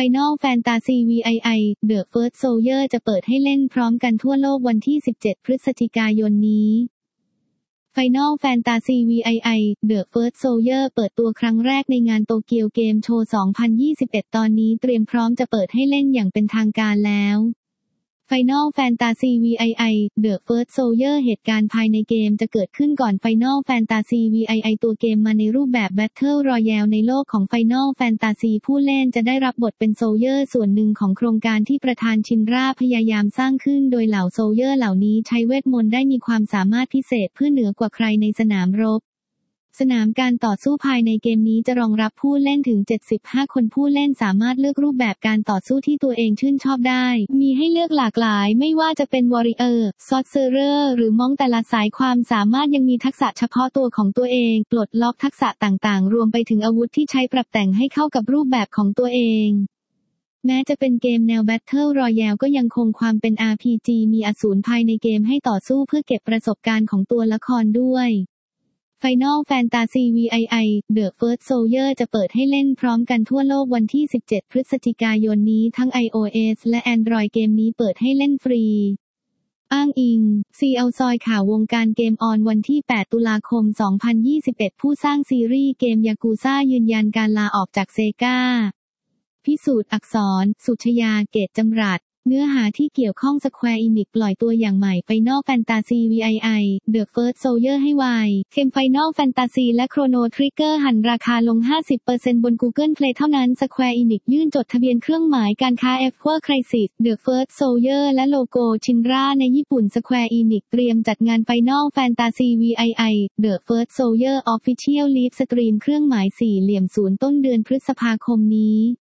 Final Fantasy VII The First Soldier จะเปิดให้เล่นพร้อมกันทั่วโลกวันที่ 17 พฤศจิกายนนี้ Final Fantasy VII The First Soldier เปิดตัวครั้งแรกในงานโตเกียวเกมโชว์ 2021 ตอนนี้เตรียมพร้อมจะเปิดให้เล่นอย่างเป็นทางการแล้ว Final Fantasy VII The First Soldier เหตุการณ์ภายในเกมจะเกิดขึ้นก่อน Final Fantasy VII ตัวเกมมาในรูปแบบ Battle Royale ในโลกของ Final Fantasy ผู้เล่นจะได้รับบทเป็นโซลเยอร์ส่วนหนึ่งของโครงการที่ประธานชินราพยายามสร้างขึ้นโดยเหล่าโซลเยอร์เหล่านี้ใช้เวทมนต์ได้มีความสามารถพิเศษเพื่อเหนือกว่าใครในสนามรบสนามการต่อสู้ภายในเกมนี้จะรองรับผู้เล่นถึง 75 คนผู้เล่นสามารถเลือกรูปแบบการต่อสู้ที่ตัวเองชื่นชอบได้มีให้เลือกหลากหลายไม่ว่าจะเป็น Warrior Sorcerer หรือมองแต่ละสายความสามารถยังมีทักษะเฉพาะตัวของตัวเองปลดล็อกทักษะต่างๆรวมไปถึงอาวุธที่ใช้ปรับแต่งให้เข้ากับรูปแบบของตัวเองแม้จะเป็นเกมแนว Battle Royale ก็ยังคงความเป็น RPG มีอสูรภายในเกมให้ต่อสู้เพื่อเก็บประสบการณ์ของตัวละครด้วยFinal Fantasy VII The First Soldier จะเปิดให้เล่นพร้อมกันทั่วโลกวันที่ 17 พฤศจิกายนนี้ทั้ง iOS และ Android เกมนี้เปิดให้เล่นฟรีอ้างอิง CL ซอยข่าววงการเกมออนวันที่ 8 ตุลาคม 2021 ผู้สร้างซีรีส์เกมยากูซ่ายืนยันการลาออกจากเซกาพิสูจน์อักษร สุชยา เกตจำรัดเนื้อหาที่เกี่ยวข้อง Square Enix ปล่อยตัวอย่างใหม่ Final Fantasy VII The First Soldier ให้ไวเกม Final Fantasy และ Chrono Trigger หันราคาลง 50% บน Google Play เท่านั้น Square Enix ยื่นจดทะเบียนเครื่องหมายการค้า Ever Crisis The First Soldier และโลโก้ชินราในญี่ปุ่น Square Enix เตรียมจัดงาน Final Fantasy VII The First Soldier Official Live Stream เครื่องหมายสี่เหลี่ยม0ต้นเดือนพฤษภาคมนี้